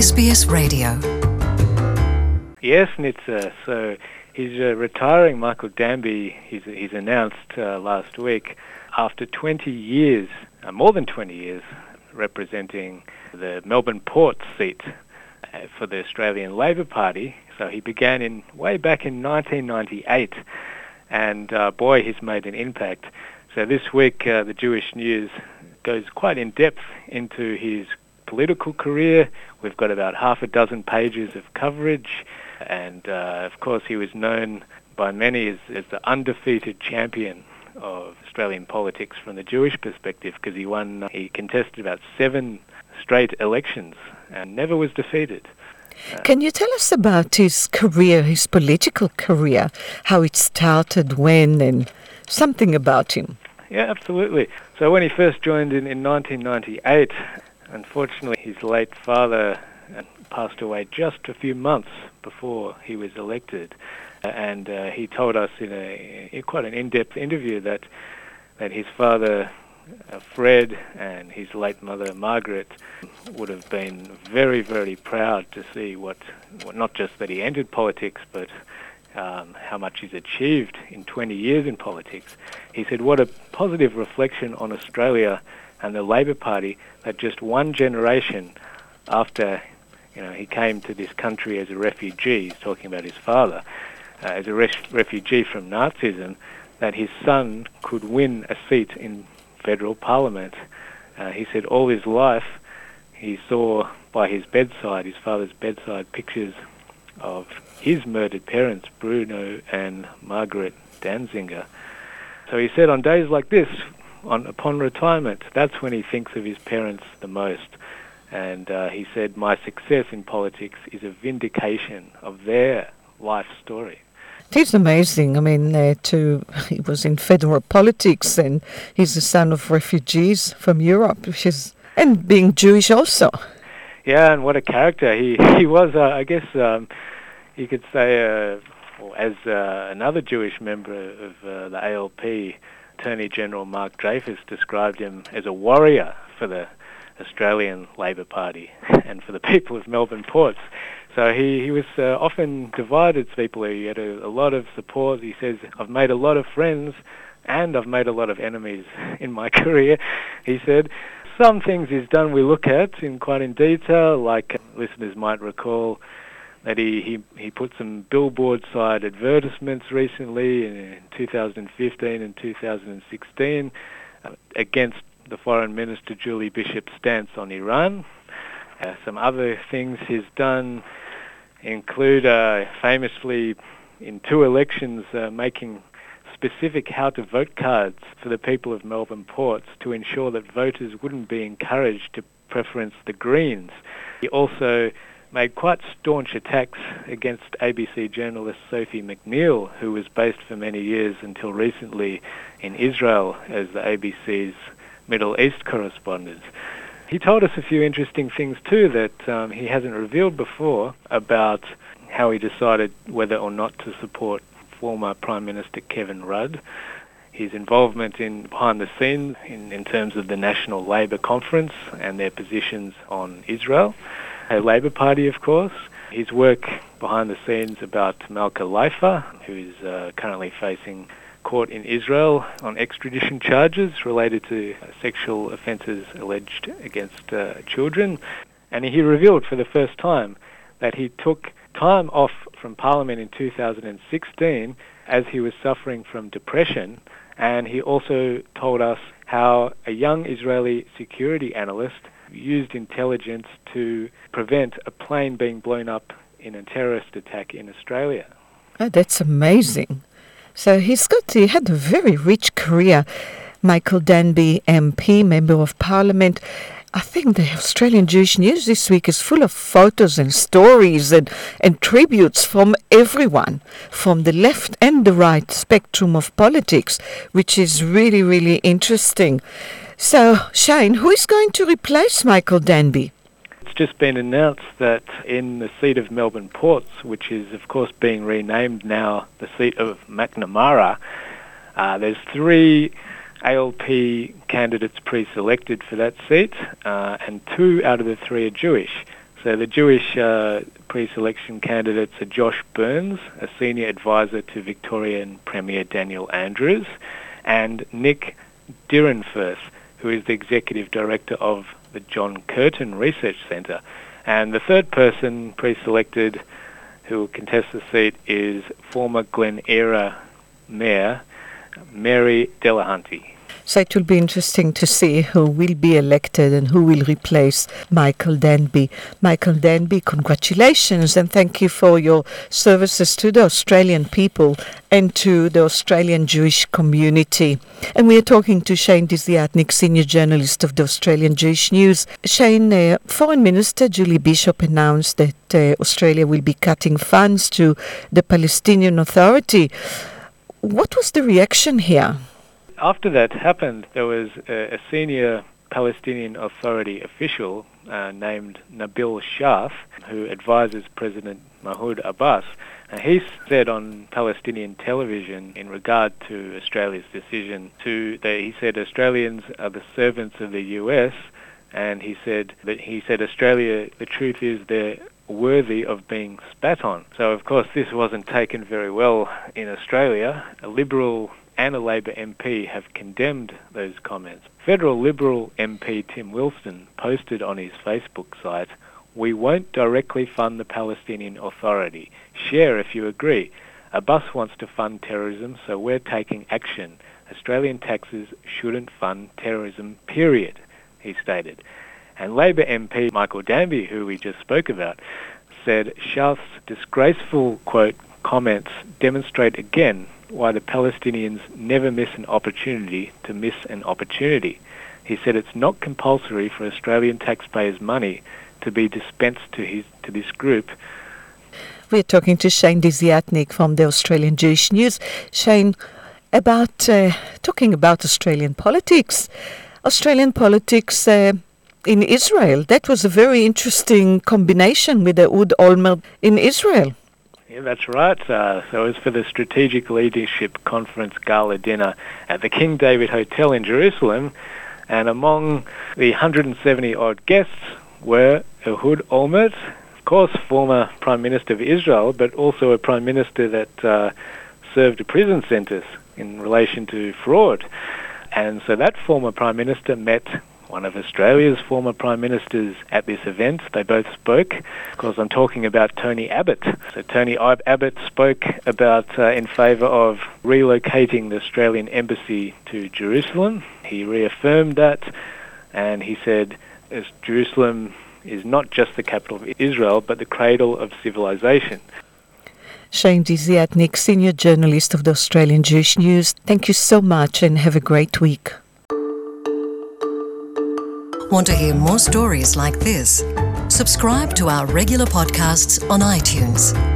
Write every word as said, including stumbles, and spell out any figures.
S B S Radio. Yes, Nitsa. So he's uh, retiring, Michael Danby. He's, he's announced uh, last week after twenty years, uh, more than twenty years, representing the Melbourne Port seat uh, for the Australian Labor Party. So he began in way back in nineteen ninety-eight, and uh, boy, he's made an impact. So this week, uh, the Jewish News goes quite in depth into his political career. We've got about half a dozen pages of coverage, and uh, of course he was known by many as, as the undefeated champion of Australian politics from the Jewish perspective, because he won, he contested about seven straight elections and never was defeated. Uh, Can you tell us about his career, his political career, how it started, when, and something about him? Yeah, absolutely. So when he first joined in, in nineteen ninety-eight, unfortunately his late father passed away just a few months before he was elected. And uh, he told us in a in quite an in-depth interview that that his father, uh, Fred, and his late mother, Margaret, would have been very, very proud to see what, what not just that he entered politics, but um, how much he's achieved in twenty years in politics. He said, what a positive reflection on Australia and the Labor Party that just one generation after, you know, he came to this country as a refugee, he's talking about his father, uh, as a res- refugee from Nazism, that his son could win a seat in federal parliament. Uh, he said all his life he saw by his bedside, his father's bedside, pictures of his murdered parents, Bruno and Margaret Danziger. So he said on days like this, on upon retirement, that's when he thinks of his parents the most. And uh, he said, my success in politics is a vindication of their life story. It is amazing. I mean, uh, to, he was in federal politics, and he's the son of refugees from Europe, which is, and being Jewish also. Yeah, and what a character. He he was, uh, I guess, um, you could say, uh, well, as uh, another Jewish member of uh, the A L P, Attorney General Mark Dreyfus described him as a warrior for the Australian Labor Party and for the people of Melbourne Ports. So he, he was uh, often divided people. He had a, a lot of support. He says, I've made a lot of friends and I've made a lot of enemies in my career. He said, some things he's done we look at in quite in detail, like listeners might recall that he, he, he put some billboard-side advertisements recently in two thousand fifteen and two thousand sixteen uh, against the Foreign Minister Julie Bishop's stance on Iran. Uh, some other things he's done include uh, famously in two elections uh, making specific how-to-vote cards for the people of Melbourne Ports to ensure that voters wouldn't be encouraged to preference the Greens. He also made quite staunch attacks against A B C journalist Sophie McNeil, who was based for many years until recently in Israel as the A B C's Middle East correspondent. He told us a few interesting things too that um, he hasn't revealed before about how he decided whether or not to support former Prime Minister Kevin Rudd, his involvement in behind the scenes in, in terms of the National Labour Conference and their positions on Israel, a Labour Party of course, his work behind the scenes about Malka Leifer, who is uh, currently facing court in Israel on extradition charges related to uh, sexual offences alleged against uh, children. And he revealed for the first time that he took time off from Parliament in two thousand sixteen as he was suffering from depression, and he also told us how a young Israeli security analyst used intelligence to prevent a plane being blown up in a terrorist attack in Australia. Oh, that's amazing. So he's got, he had a very rich career. Michael Danby, M P, Member of Parliament. I think the Australian Jewish News this week is full of photos and stories and, and tributes from everyone, from the left and the right spectrum of politics, which is really, really interesting. So, Shane, who is going to replace Michael Danby? It's just been announced that in the seat of Melbourne Ports, which is of course being renamed now the seat of Macnamara, uh, there's three A L P candidates pre-selected for that seat, uh, and two out of the three are Jewish. So the Jewish uh, pre-selection candidates are Josh Burns, a senior advisor to Victorian Premier Daniel Andrews, and Nick Dierenfurth, who is the executive director of the John Curtin Research Centre. And the third person pre-selected who will contest the seat is former Glen Eira Mayor Mary Delahunty. So it will be interesting to see who will be elected and who will replace Michael Danby. Michael Danby, congratulations and thank you for your services to the Australian people and to the Australian Jewish community. And we are talking to Shane Desiatnik, senior journalist of the Australian Jewish News. Shane, uh, Foreign Minister Julie Bishop announced that uh, Australia will be cutting funds to the Palestinian Authority. What was the reaction here? After that happened, there was a, a senior Palestinian Authority official uh, named Nabil Shaf, who advises President Mahmoud Abbas. And he said on Palestinian television in regard to Australia's decision to, that he said Australians are the servants of the U S, and he said that he said Australia, the truth is they're worthy of being spat on. So of course this wasn't taken very well in Australia. A Liberal and a Labor M P have condemned those comments. Federal Liberal M P Tim Wilson posted on his Facebook site, "We won't directly fund the Palestinian Authority. Share if you agree. Abbas wants to fund terrorism, so we're taking action. Australian taxes shouldn't fund terrorism, period," he stated. And Labor M P Michael Danby, who we just spoke about, said Shaf's disgraceful, quote, comments demonstrate again why the Palestinians never miss an opportunity to miss an opportunity. He said it's not compulsory for Australian taxpayers' money to be dispensed to his to this group. We're talking to Shane Desiatnik from the Australian Jewish News. Shane, about uh, talking about Australian politics. Australian politics uh, in Israel. That was a very interesting combination with the Ehud Olmert in Israel. Yeah, that's right. Uh, so it was for the Strategic Leadership Conference Gala Dinner at the King David Hotel in Jerusalem, and among the one hundred seventy odd guests were Ehud Olmert, of course former Prime Minister of Israel, but also a Prime Minister that uh, served a prison sentence in relation to fraud. And so that former Prime Minister met one of Australia's former Prime Ministers at this event. They both spoke. Of course, I'm talking about Tony Abbott. So Tony Abbott spoke about uh, in favour of relocating the Australian Embassy to Jerusalem. He reaffirmed that, and he said as Jerusalem is not just the capital of Israel, but the cradle of civilization. Shane Desiatnik, senior journalist of the Australian Jewish News. Thank you so much and have a great week. Want to hear more stories like this? Subscribe to our regular podcasts on iTunes.